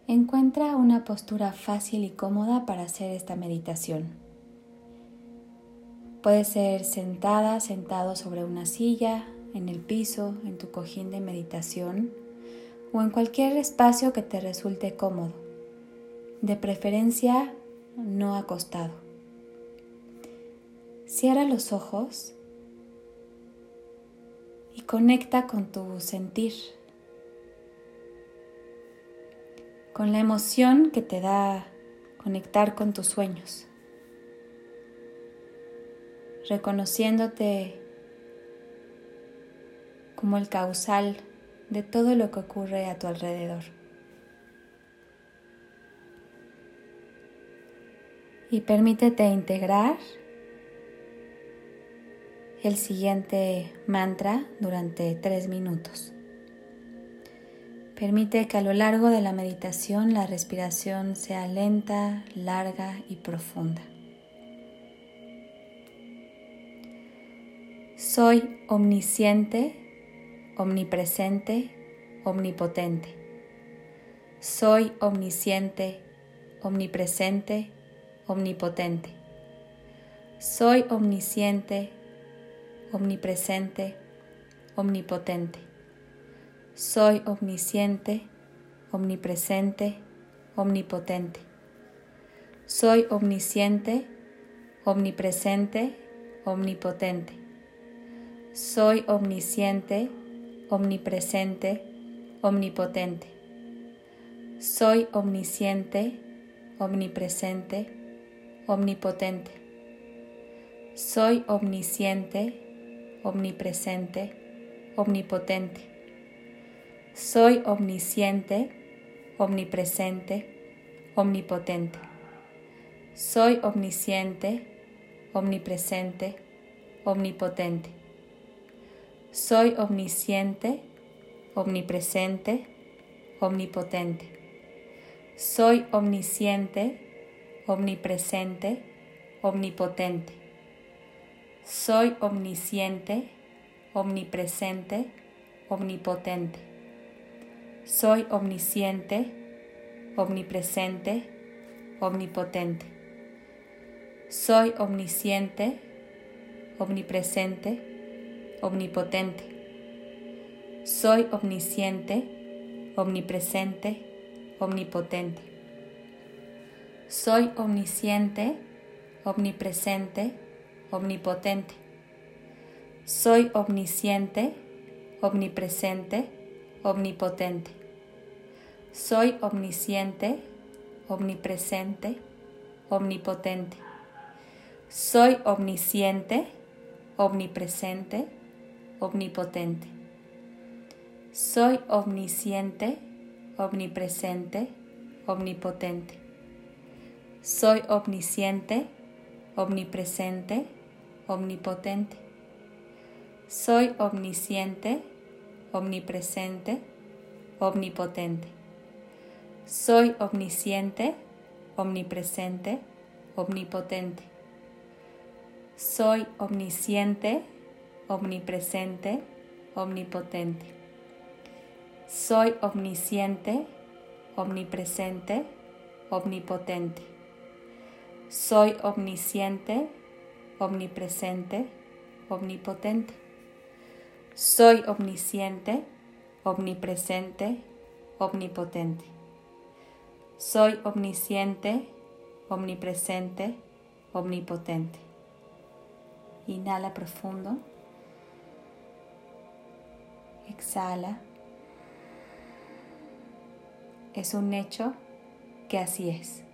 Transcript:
Encuentra una postura fácil y cómoda para hacer esta meditación. Puede ser sentada, sentado sobre una silla, en el piso, en tu cojín de meditación o en cualquier espacio que te resulte cómodo, de preferencia no acostado. Cierra los ojos y conecta con tu sentir, con la emoción que te da conectar con tus sueños, reconociéndote como el causal de todo lo que ocurre a tu alrededor. Y permítete integrar el siguiente mantra durante 3 minutos. Permite que a lo largo de la meditación la respiración sea lenta, larga y profunda. Soy omnisciente, omnipresente, omnipotente. Soy omnisciente, omnipresente, omnipotente. Soy omnisciente, omnipresente, omnipotente. Soy omnisciente, omnipresente, omnipotente. Soy omnisciente, omnipresente, omnipotente. Soy omnisciente, omnipresente, omnipotente. Soy omnisciente, omnipresente, omnipotente. Soy omnisciente, omnipresente, omnipotente. Soy omnisciente, omnipresente, omnipotente. Soy omnisciente, omnipresente, omnipotente. Soy omnisciente, omnipresente, omnipotente. Soy omnisciente, omnipresente, omnipotente. Soy omnisciente, omnipresente, omnipotente. Soy omnisciente, omnipresente, omnipotente. Soy omnisciente, omnipresente, omnipotente. Soy omnisciente, omnipresente, omnipotente. Soy omnisciente, omnipresente, omnipotente. Soy omnisciente, omnipresente, omnipotente. Soy omnisciente, omnipresente, omnipotente. Soy omnisciente, omnipresente, omnipotente. Soy omnisciente, omnipresente, omnipotente. Soy omnisciente, omnipresente, omnipotente. Soy omnisciente, omnipresente, omnipotente. Soy omnisciente, omnipresente, omnipotente. Soy omnisciente, omnipresente, omnipotente. Soy omnisciente, omnipresente, omnipotente. Soy omnisciente, omnipresente, omnipotente. Soy omnisciente, omnipresente, omnipotente. Soy omnisciente, omnipresente, omnipotente. Inhala profundo. Exhala. Es un hecho que así es.